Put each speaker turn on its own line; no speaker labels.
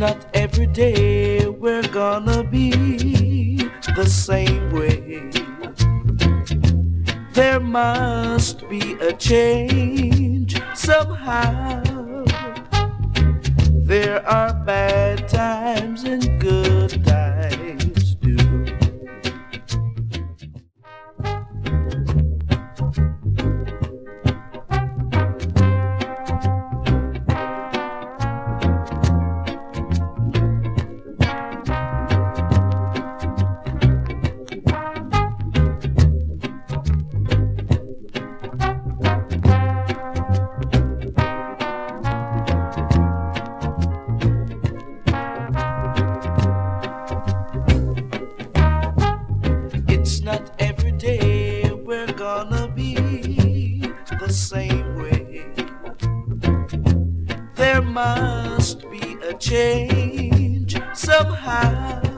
not every day we're gonna be the same way. There must be a change somehow. There are bad times and good times too. It's not every day we're gonna be the same way. There must be a change somehow.